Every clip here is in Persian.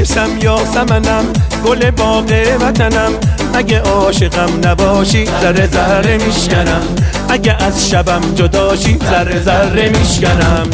نرگسم یاسمنم گل باغ وطنم، اگه عاشقم نباشی ذره ذره میشکنم، اگه از شبم جداشی ذره ذره میشکنم.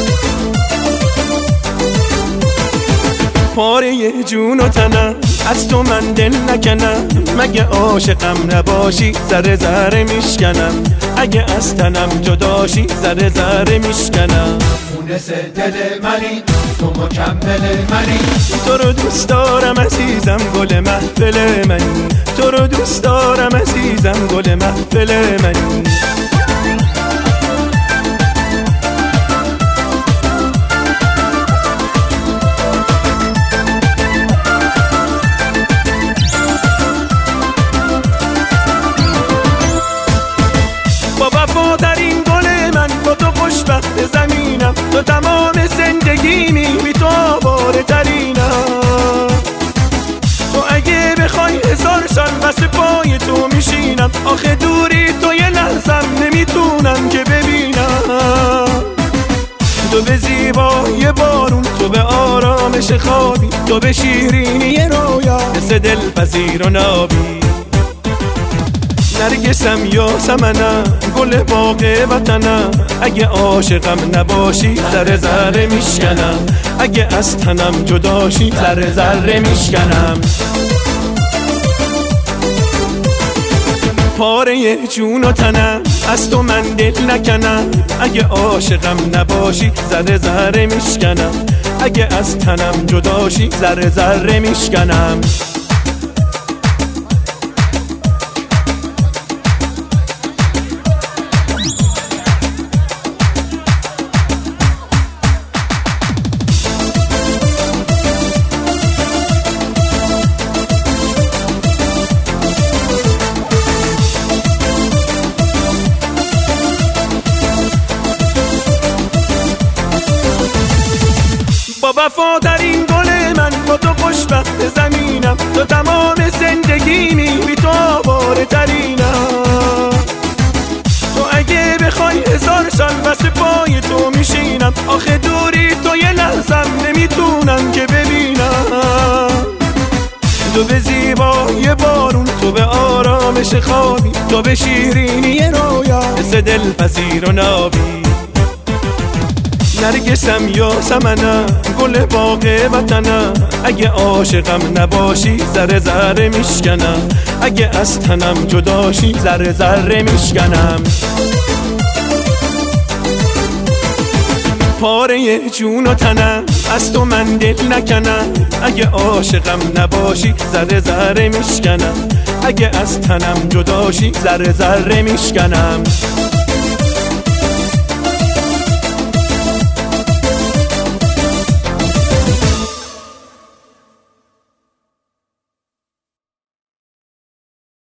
پاره جون و تنم از تو من دل نکنم، مگه عاشقم نباشی ذره ذره میشکنم، اگه از تنم جداشی ذره ذره میشکنم. مونس دل منی تو مکمل منی، تو رو دوست دارم عزیزم گل محفل منی، تو رو دوست دارم عزیزم گل محفل منی. وفادارین گل من با تو خوشبخت زمینم، تو تمام زندگیمی بی تو آواره ترینم. تو اگه بخوای 1000 سال واسه پای تو میشینم، آخه دوری تو یه لحظم نمیتونم که ببینم. تو به زیبای بارون، تو به آرامش خوابی، تو به شیرینی رویا مثل دلپذیر و نابی. نرگسم یاسمنم گل باغ وطنم، اگه عاشقم نباشی ذره ذره میشکنم، اگه از تنم جداشی ذره ذره میشکنم. پاره جون و تنم از تو من دل نکنم، اگه عاشقم نباشی ذره ذره میشکنم، اگه از تنم جداشی ذره ذره میشکنم. وفادارین گل من با تو خوشبخت زمینم، تو تمام زندگیمی بی تو آواره ترینم. تو اگه بخوای 1000 سال واسه پای تو میشینم، آخه دوری تو یه لحظم نمیتونم که ببینم. تو به زیبای بارون، تو به آرامش خوابی، تو به شیرینی رویا مثل دلپذیر و نابی. نرگسم یاسمنم گل باغ وطنم، اگه عاشقم نباشی ذره ذره میشکنم، اگه از تنم جداشی ذره ذره میشکنم. پاره جون و تنم از تو من دل نکنم، اگه عاشقم نباشی ذره ذره میشکنم، اگه از تنم جداشی ذره ذره میشکنم.